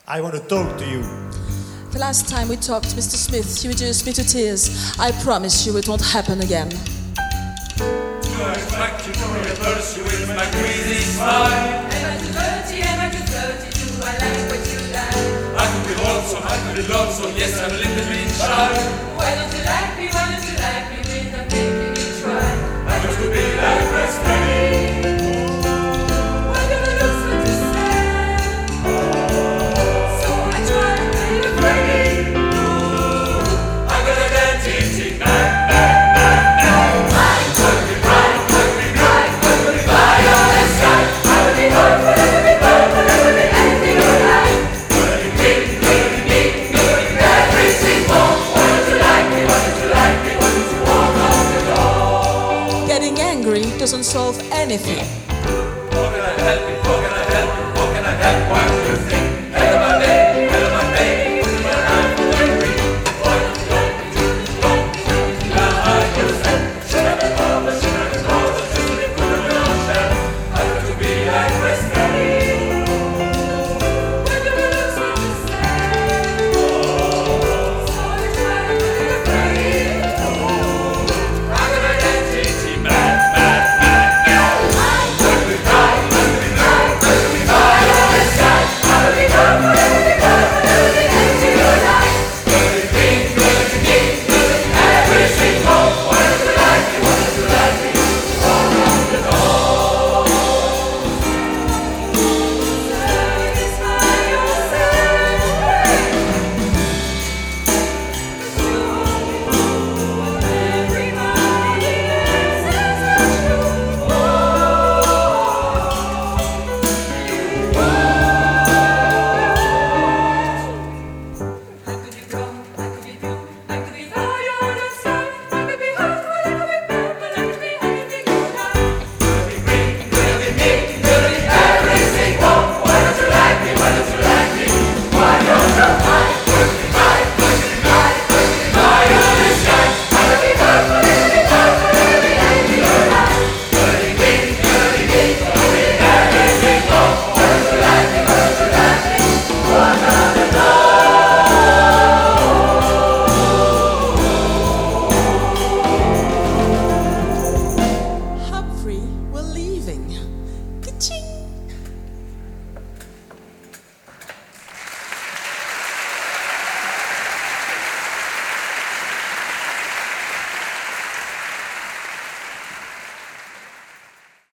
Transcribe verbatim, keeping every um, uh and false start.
I want to talk to you. The last time we talked, Mister Smith, you reduced me to tears. I promise you it won't happen again. I attract you to reverse you with my greasy smile. Am I too dirty? Am I too thirty? Do I like what you like? I could be lonesome, I could be lonesome, yes, I'm a little bit shy. Why don't you like me? Why don't you like me without making me try? I used to be like West Penny. Why don't I lose what you say? So I try to be afraid. I'm gonna dance it tonight, night, night, night. I could be right, could be right, could be fly on the sky. I could be hurt, could be burnt, could be anything you like. Could be big, could be big, could be everything more. Why don't you like me? Why don't you like me? Why don't you walk out the door? Getting angry doesn't solve anything. How can I help it? How can I help it? How can I help what you think? Hell of my day, hell of my day, put my life away free. Why don't you like me? Don't you like yourself? Should I be over? Should I be over? Should I be put on your shelf? I want to be like West Penny. Why don't I lose what you say? So I try to be afraid. I'm gonna dance it mad, mad, mad, mad. Could be right, could be right, could be fly on the sky. I could be hurt, could be burnt, could be anything you like. Could be big, could be big, could be everything more. Why don't you like me? Why don't you like me? Walk out the door. Satisfy yourself. What everybody else says is true. I could be wrong, I could be blue, I could be fly on the sky. I could be hurt, I could be burnt, but I could be anything you like. Could be green, could be big, could be everything more. Why don't you like me? Why don't you like me? Why don't you like me? Could be right, could be right, could be fly on the sky. I could be hurt, could be burnt, could be anything you like. Could be big, could be big, could be everything more. Why don't you like me? Why don't you like me? Walk out the door. Humphrey, we're leaving. Ka-ching!